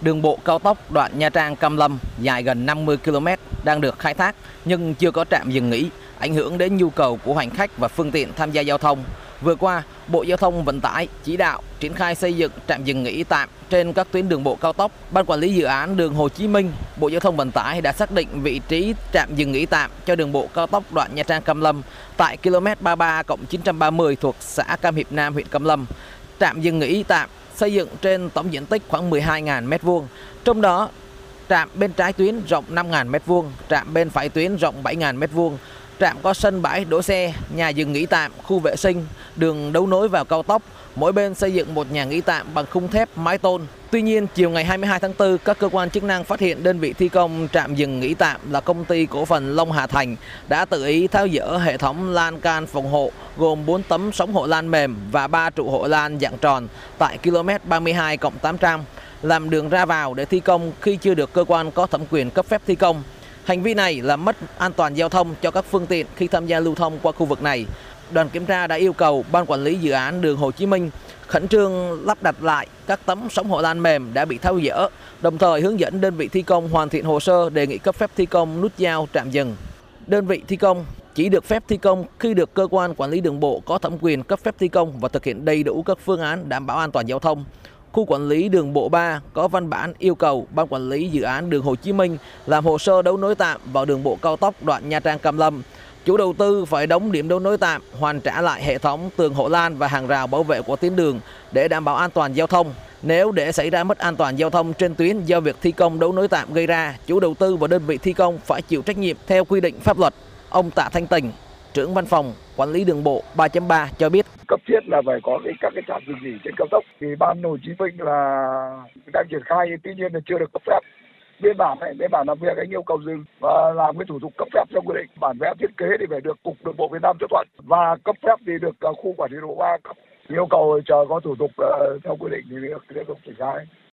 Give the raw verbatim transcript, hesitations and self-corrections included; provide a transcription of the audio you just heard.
Đường bộ cao tốc đoạn Nha Trang - Cam Lâm dài gần năm mươi ki lô mét đang được khai thác nhưng chưa có trạm dừng nghỉ, ảnh hưởng đến nhu cầu của hành khách và phương tiện tham gia giao thông. Vừa qua, Bộ Giao thông Vận tải chỉ đạo triển khai xây dựng trạm dừng nghỉ tạm trên các tuyến đường bộ cao tốc. Ban quản lý dự án đường Hồ Chí Minh, Bộ Giao thông Vận tải đã xác định vị trí trạm dừng nghỉ tạm cho đường bộ cao tốc đoạn Nha Trang - Cam Lâm tại ki lô mét ba mươi ba cộng chín trăm ba mươi thuộc xã Cam Hiệp Nam, huyện Cam Lâm. Trạm dừng nghỉ tạm xây dựng trên tổng diện tích khoảng mười hai nghìn mét vuông, trong đó trạm bên trái tuyến rộng năm nghìn mét vuông, trạm bên phải tuyến rộng bảy nghìn mét vuông. Trạm có sân bãi đỗ xe, nhà dừng nghỉ tạm, khu vệ sinh, đường đấu nối vào cao tốc. Mỗi bên xây dựng một nhà nghỉ tạm bằng khung thép mái tôn. Tuy nhiên, chiều ngày hai mươi hai tháng tư, các cơ quan chức năng phát hiện đơn vị thi công trạm dừng nghỉ tạm là công ty cổ phần Long Hà Thành đã tự ý tháo dỡ hệ thống lan can phòng hộ gồm bốn tấm sống hộ lan mềm và ba trụ hộ lan dạng tròn tại ki lô mét ba mươi hai cộng tám trăm, làm đường ra vào để thi công khi chưa được cơ quan có thẩm quyền cấp phép thi công. Hành vi này là mất an toàn giao thông cho các phương tiện khi tham gia lưu thông qua khu vực này. Đoàn kiểm tra đã yêu cầu Ban quản lý dự án đường Hồ Chí Minh khẩn trương lắp đặt lại các tấm sống hộ lan mềm đã bị tháo dỡ, đồng thời hướng dẫn đơn vị thi công hoàn thiện hồ sơ đề nghị cấp phép thi công nút giao trạm dừng. Đơn vị thi công chỉ được phép thi công khi được cơ quan quản lý đường bộ có thẩm quyền cấp phép thi công và thực hiện đầy đủ các phương án đảm bảo an toàn giao thông. Khu quản lý đường bộ ba có văn bản yêu cầu Ban quản lý dự án đường Hồ Chí Minh làm hồ sơ đấu nối tạm vào đường bộ cao tốc đoạn Nha Trang - Cam Lâm. Chủ đầu tư phải đóng điểm đấu nối tạm, hoàn trả lại hệ thống tường hộ lan và hàng rào bảo vệ của tuyến đường để đảm bảo an toàn giao thông. Nếu để xảy ra mất an toàn giao thông trên tuyến do việc thi công đấu nối tạm gây ra, chủ đầu tư và đơn vị thi công phải chịu trách nhiệm theo quy định pháp luật. Ông Tạ Thanh Tình, trưởng văn phòng quản lý đường bộ ba chấm ba cho biết. Cấp thiết là phải có cái, các cái trạm dừng nghỉ trên cao tốc. Thì ban Hồ Chí Minh là đang triển khai, tuy nhiên là chưa được cấp phép. Biên bản này, biên bản làm việc anh yêu cầu dừng và làm cái thủ tục cấp phép theo quy định. Bản vẽ thiết kế thì phải được Cục Đường bộ Việt Nam chấp thuận và cấp phép thì được khu quản lý đường bộ ba cấp. Yêu cầu chờ có thủ tục uh, theo quy định thì được tiếp tục triển khai.